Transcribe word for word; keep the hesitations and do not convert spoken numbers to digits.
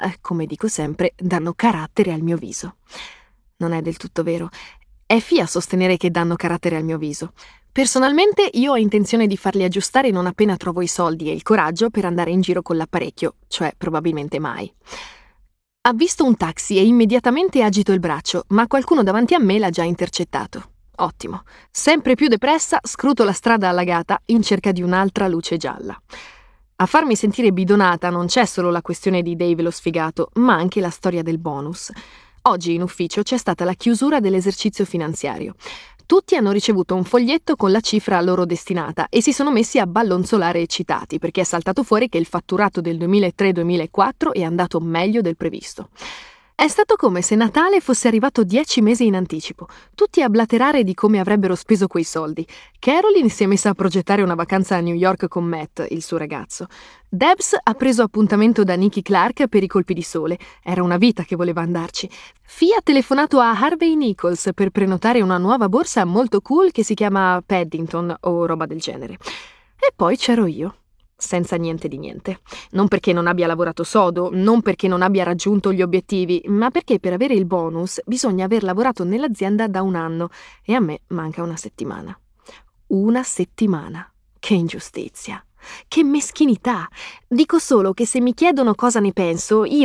eh, come dico sempre, danno carattere al mio viso. Non è del tutto vero. È F I A sostenere che danno carattere al mio viso. Personalmente io ho intenzione di farli aggiustare non appena trovo i soldi e il coraggio per andare in giro con l'apparecchio, cioè probabilmente mai. Avvisto un taxi e immediatamente agito il braccio, ma qualcuno davanti a me l'ha già intercettato. Ottimo. Sempre più depressa, scruto la strada allagata in cerca di un'altra luce gialla. A farmi sentire bidonata non c'è solo la questione di Dave lo sfigato, ma anche la storia del bonus. Oggi in ufficio c'è stata la chiusura dell'esercizio finanziario. Tutti hanno ricevuto un foglietto con la cifra a loro destinata e si sono messi a ballonzolare eccitati perché è saltato fuori che il fatturato del duemilatré duemilaquattro è andato meglio del previsto. È stato come se Natale fosse arrivato dieci mesi in anticipo, tutti a blaterare di come avrebbero speso quei soldi. Caroline si è messa a progettare una vacanza a New York con Matt, il suo ragazzo. Debs ha preso appuntamento da Nicky Clark per i colpi di sole. Era una vita che voleva andarci. F I A ha telefonato a Harvey Nichols per prenotare una nuova borsa molto cool che si chiama Paddington o roba del genere. E poi c'ero io, senza niente di niente. Non perché non abbia lavorato sodo, non perché non abbia raggiunto gli obiettivi, ma perché per avere il bonus bisogna aver lavorato nell'azienda da un anno e a me manca una settimana. Una settimana. Che ingiustizia. Che meschinità. Dico solo che se mi chiedono cosa ne penso, io